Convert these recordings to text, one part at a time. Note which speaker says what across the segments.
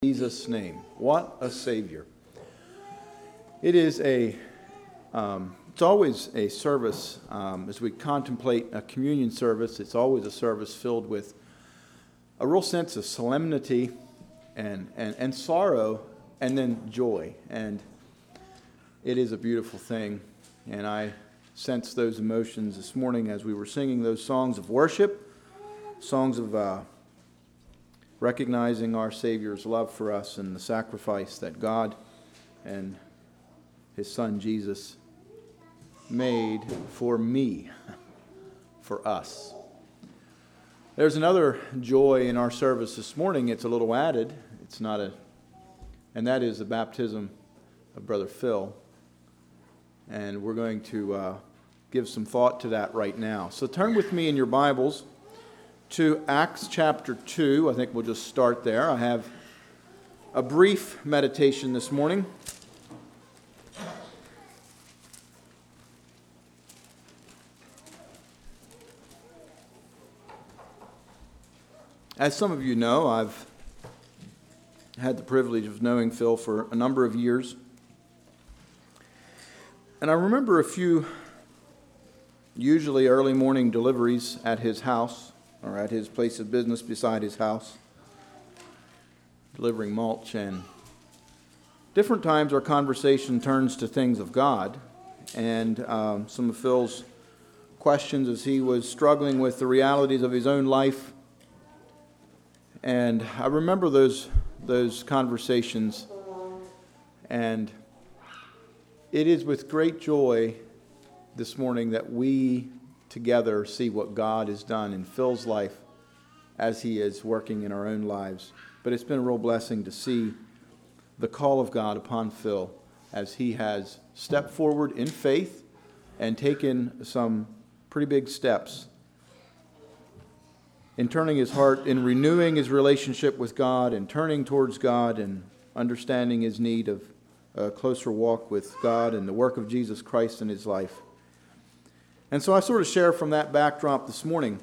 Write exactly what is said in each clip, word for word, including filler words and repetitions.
Speaker 1: Jesus' name. What a Savior. It is a, um, it's always a service, um, as we contemplate a communion service, it's always a service filled with a real sense of solemnity and, and, and sorrow and then joy. And it is a beautiful thing. And I sensed those emotions this morning as we were singing those songs of worship, songs of uh, recognizing our Savior's love for us and the sacrifice that God and His Son Jesus made for me, for us. There's another joy in our service this morning. It's a little added. It's not a, and that is the baptism of Brother Phil. And we're going to uh, give some thought to that right now. So turn with me in your Bibles to Acts chapter two. I think we'll just start there. I have a brief meditation this morning. As some of you know, I've had the privilege of knowing Phil for a number of years. And I remember a few, usually early morning deliveries at his house, or at his place of business beside his house, delivering mulch. And different times our conversation turns to things of God. And um, some of Phil's questions as he was struggling with the realities of his own life. And I remember those those conversations. And it is with great joy this morning that we together see what God has done in Phil's life as he is working in our own lives. But it's been a real blessing to see the call of God upon Phil as he has stepped forward in faith and taken some pretty big steps in turning his heart, in renewing his relationship with God and turning towards God and understanding his need of a closer walk with God and the work of Jesus Christ in his life. And so I sort of share from that backdrop this morning.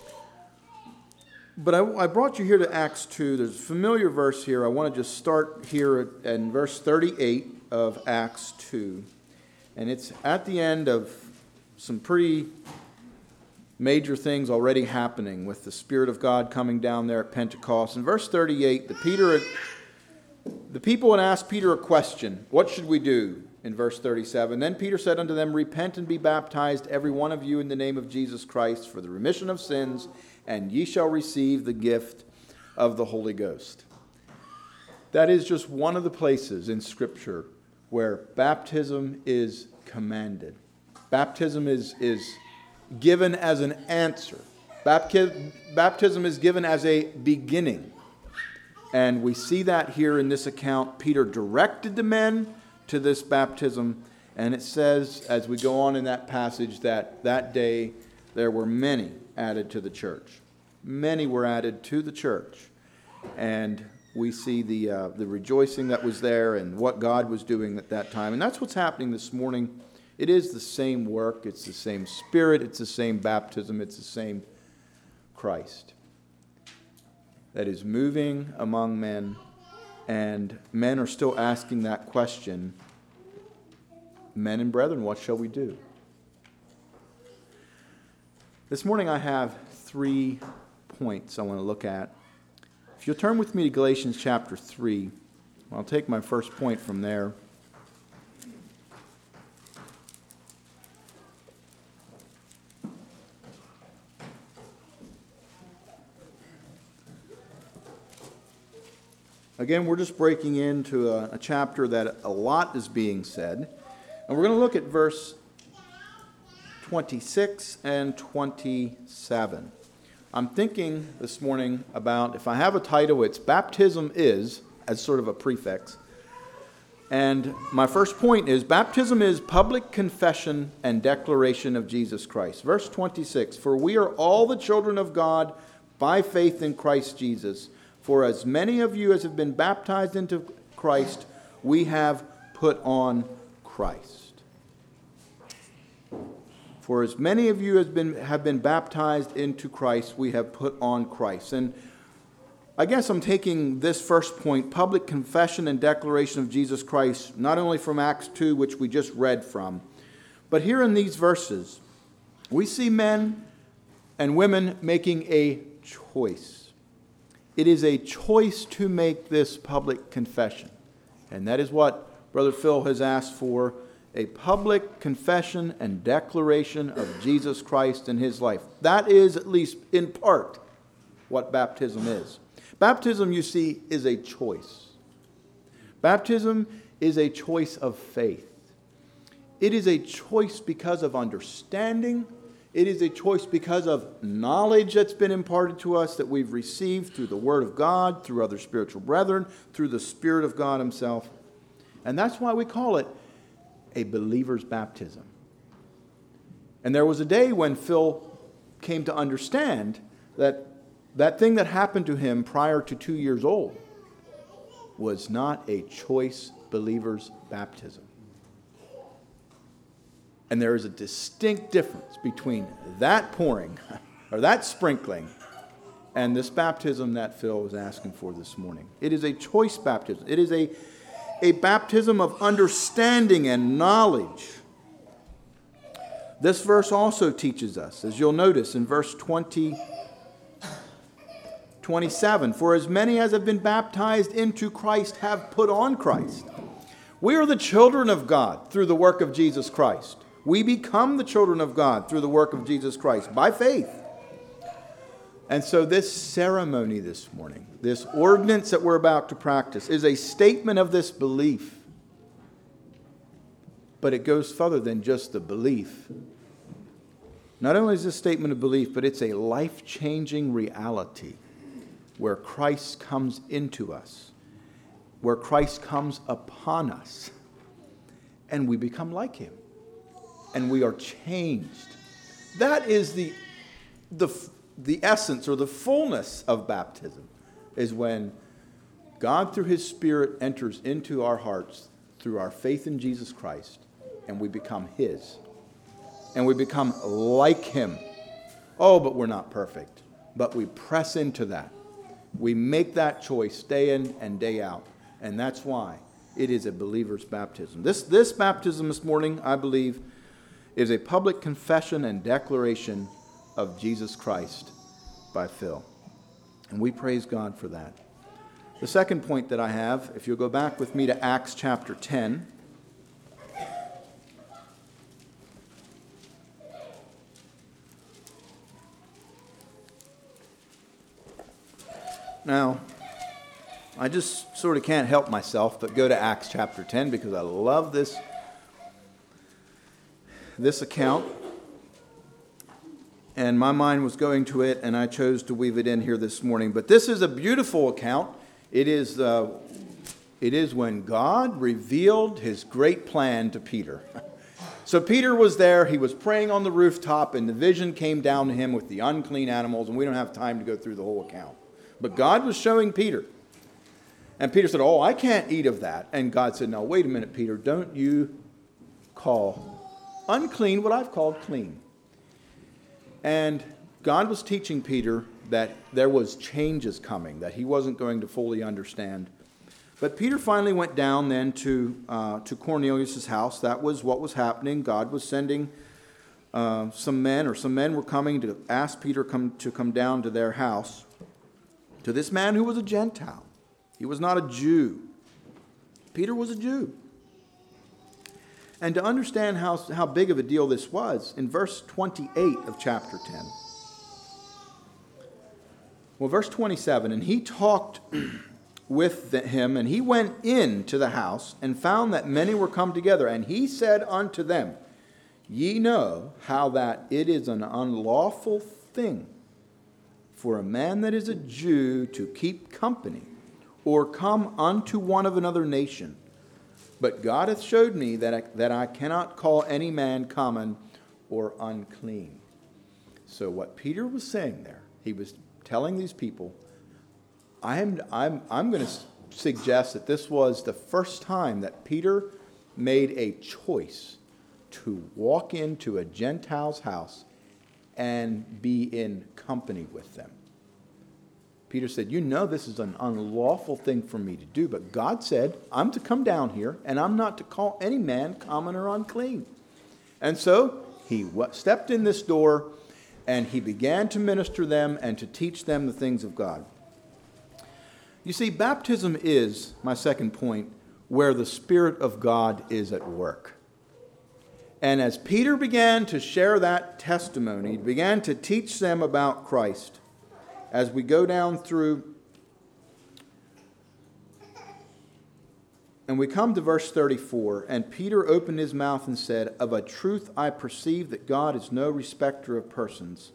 Speaker 1: But I, I brought you here to Acts two. There's a familiar verse here. I want to just start here at, in verse thirty-eight of Acts two. And it's at the end of some pretty major things already happening with the Spirit of God coming down there at Pentecost. In verse thirty-eight, the, Peter, the people had asked Peter a question. What should we do? In verse thirty-seven, then Peter said unto them, repent and be baptized, every one of you, in the name of Jesus Christ, for the remission of sins, and ye shall receive the gift of the Holy Ghost. That is just one of the places in Scripture where baptism is commanded. Baptism is, is given as an answer. Bapti- baptism is given as a beginning. And we see that here in this account. Peter directed the men to this baptism, and it says, as we go on in that passage, that that day there were many added to the church. Many were added to the church, and we see the uh, the rejoicing that was there and what God was doing at that time, and that's what's happening this morning. It is the same work, it's the same Spirit, it's the same baptism, it's the same Christ that is moving among men. And men are still asking that question, men and brethren, what shall we do? This morning I have three points I want to look at. If you'll turn with me to Galatians chapter three, I'll take my first point from there. Again, we're just breaking into a, a chapter that a lot is being said. And we're going to look at verse twenty-six and twenty-seven. I'm thinking this morning about, if I have a title, it's Baptism Is, as sort of a prefix. And my first point is, baptism is public confession and declaration of Jesus Christ. Verse twenty-six, for we are all the children of God by faith in Christ Jesus. For as many of you as have been baptized into Christ, we have put on Christ. For as many of you as been, have been baptized into Christ, we have put on Christ. And I guess I'm taking this first point, public confession and declaration of Jesus Christ, not only from Acts two, which we just read from, but here in these verses, we see men and women making a choice. It is a choice to make this public confession. And that is what Brother Phil has asked for, a public confession and declaration of Jesus Christ in his life. That is, at least in part, what baptism is. Baptism, you see, is a choice. Baptism is a choice of faith. It is a choice because of understanding. It is a choice because of knowledge that's been imparted to us that we've received through the Word of God, through other spiritual brethren, through the Spirit of God himself. And that's why we call it a believer's baptism. And there was a day when Phil came to understand that that thing that happened to him prior to two years old was not a choice believer's baptism. And there is a distinct difference between that pouring, or that sprinkling, and this baptism that Phil was asking for this morning. It is a choice baptism. It is a, a baptism of understanding and knowledge. This verse also teaches us, as you'll notice in verse twenty, twenty-seven, for as many as have been baptized into Christ have put on Christ. We are the children of God through the work of Jesus Christ. We become the children of God through the work of Jesus Christ by faith. And so this ceremony this morning, this ordinance that we're about to practice, is a statement of this belief. But it goes further than just the belief. Not only is this a statement of belief, but it's a life-changing reality where Christ comes into us, where Christ comes upon us, and we become like him, and we are changed. That is the, the, the essence or the fullness of baptism, is when God through his Spirit enters into our hearts through our faith in Jesus Christ, and we become his, and we become like him. Oh, but we're not perfect, but we press into that. We make that choice day in and day out. And that's why it is a believer's baptism. This, this baptism this morning, I believe, is a public confession and declaration of Jesus Christ by Phil. And we praise God for that. The second point that I have, if you'll go back with me to Acts chapter ten. Now, I just sort of can't help myself but go to Acts chapter ten because I love this, this account. And my mind was going to it, and I chose to weave it in here this morning. But this is a beautiful account. It is, uh, it is when God revealed his great plan to Peter. So Peter was there. He was praying on the rooftop, and the vision came down to him with the unclean animals. And we don't have time to go through the whole account. But God was showing Peter. And Peter said, oh, I can't eat of that. And God said, no, wait a minute, Peter. Don't you call unclean what I've called clean. And God was teaching Peter that there was changes coming, that he wasn't going to fully understand. But Peter finally went down then to, uh, to Cornelius' house. That was what was happening. God was sending uh, some men, or some men were coming to ask Peter come, to come down to their house, to this man who was a Gentile. He was not a Jew. Peter was a Jew. And to understand how, how big of a deal this was, in verse twenty-eight of chapter ten. Well, verse twenty-seven, and he talked with him, and he went in to the house, and found that many were come together. And he said unto them, ye know how that it is an unlawful thing for a man that is a Jew to keep company, or come unto one of another nation. But God hath showed me that I, that I cannot call any man common or unclean. So what Peter was saying there, he was telling these people, I am, I'm, I'm going to suggest that this was the first time that Peter made a choice to walk into a Gentile's house and be in company with them. Peter said, you know this is an unlawful thing for me to do, but God said, I'm to come down here, and I'm not to call any man common or unclean. And so he stepped in this door, and he began to minister them and to teach them the things of God. You see, baptism is, my second point, where the Spirit of God is at work. And as Peter began to share that testimony, he began to teach them about Christ. As we go down through, and we come to verse thirty-four, and Peter opened his mouth and said, of a truth I perceive that God is no respecter of persons.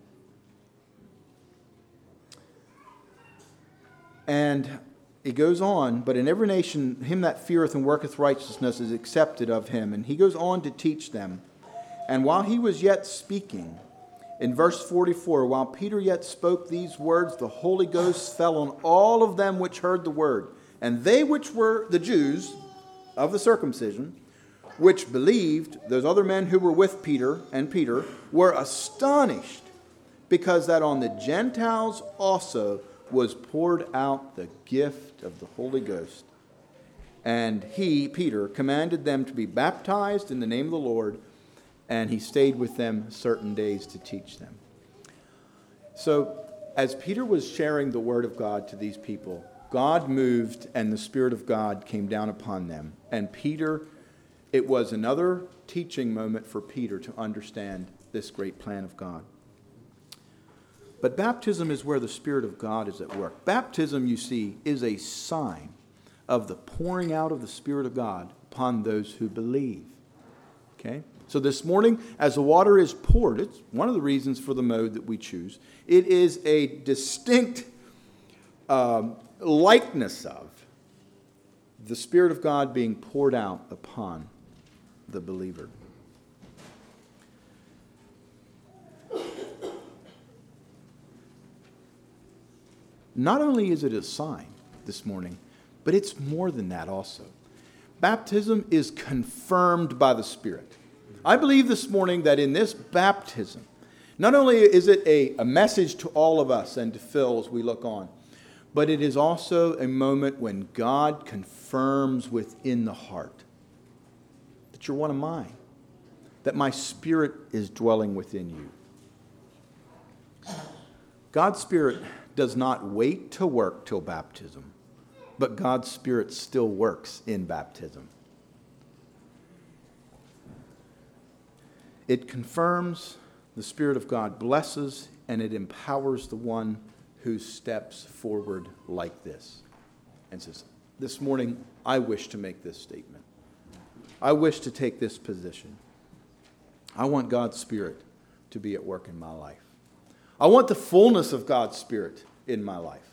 Speaker 1: And he goes on, but in every nation, him that feareth and worketh righteousness is accepted of him. And he goes on to teach them. And while he was yet speaking, in verse forty-four, while Peter yet spoke these words, the Holy Ghost fell on all of them which heard the word. And they which were the Jews of the circumcision, which believed, those other men who were with Peter and Peter, were astonished, because that on the Gentiles also was poured out the gift of the Holy Ghost. And he, Peter, commanded them to be baptized in the name of the Lord, and he stayed with them certain days to teach them. So, as Peter was sharing the word of God to these people, God moved and the Spirit of God came down upon them. And Peter, it was another teaching moment for Peter to understand this great plan of God. But baptism is where the Spirit of God is at work. Baptism, you see, is a sign of the pouring out of the Spirit of God upon those who believe. Okay? So this morning, as the water is poured, it's one of the reasons for the mode that we choose. It is a distinct um, likeness of the Spirit of God being poured out upon the believer. Not only is it a sign this morning, but it's more than that also. Baptism is confirmed by the Spirit. I believe this morning that in this baptism, not only is it a, a message to all of us and to Phil as we look on, but it is also a moment when God confirms within the heart that you're one of mine, that my Spirit is dwelling within you. God's Spirit does not wait to work till baptism, but God's Spirit still works in baptism. It confirms, the Spirit of God blesses, and it empowers the one who steps forward like this and says, this morning I wish to make this statement. I wish to take this position. I want God's Spirit to be at work in my life. I want the fullness of God's Spirit in my life.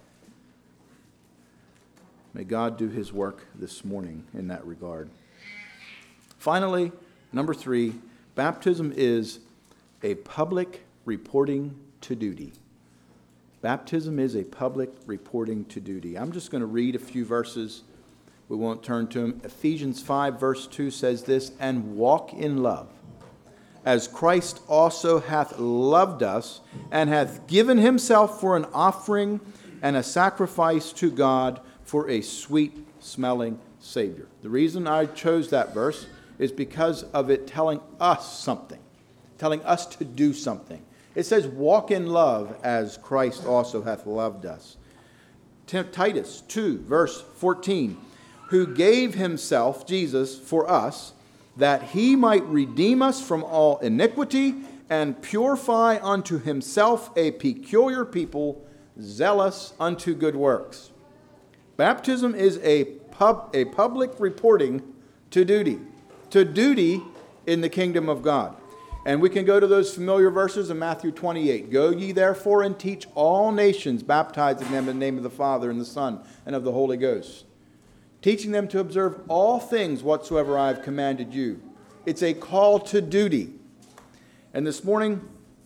Speaker 1: May God do his work this morning in that regard. Finally, number three, baptism is a public reporting to duty. Baptism is a public reporting to duty. I'm just going to read a few verses. We won't turn to them. Ephesians five verse two says this, and walk in love, as Christ also hath loved us, and hath given himself for an offering and a sacrifice to God for a sweet-smelling Savior. The reason I chose that verse is because of it telling us something, telling us to do something. It says, walk in love as Christ also hath loved us. Titus two, verse fourteen, who gave himself, Jesus, for us, that he might redeem us from all iniquity and purify unto himself a peculiar people, zealous unto good works. Baptism is a pub, a public reporting to duty, to duty in the kingdom of God. And we can go to those familiar verses in Matthew twenty-eight. Go ye therefore and teach all nations, baptizing them in the name of the Father and the Son and of the Holy Ghost, teaching them to observe all things whatsoever I have commanded you. It's a call to duty. And this morning,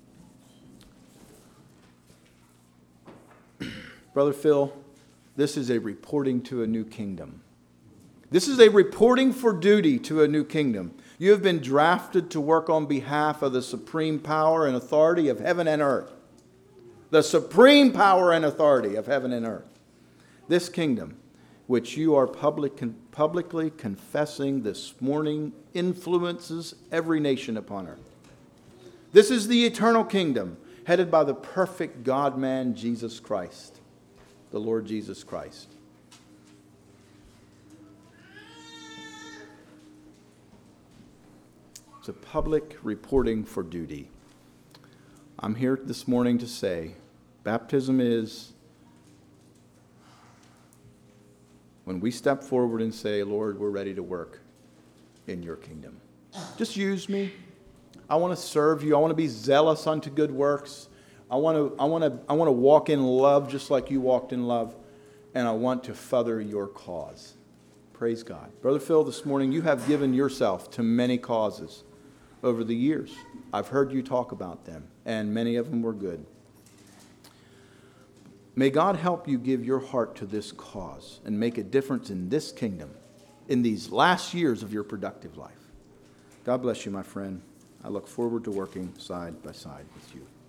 Speaker 1: Brother Phil, this is a reporting to a new kingdom. This is a reporting for duty to a new kingdom. You have been drafted to work on behalf of the supreme power and authority of heaven and earth. the supreme power and authority of heaven and earth. This kingdom, which you are public, publicly confessing this morning, influences every nation upon earth. This is the eternal kingdom, headed by the perfect God-man, Jesus Christ, the Lord Jesus Christ. It's a public reporting for duty. I'm here this morning to say, baptism is when we step forward and say, Lord, we're ready to work in your kingdom. Just use me. I want to serve you. I want to be zealous unto good works. I want to, I want to, I want to walk in love just like you walked in love. And I want to further your cause. Praise God. Brother Phil, this morning you have given yourself to many causes over the years. I've heard you talk about them, and many of them were good. May God help you give your heart to this cause and make a difference in this kingdom in these last years of your productive life. God bless you, my friend. I look forward to working side by side with you.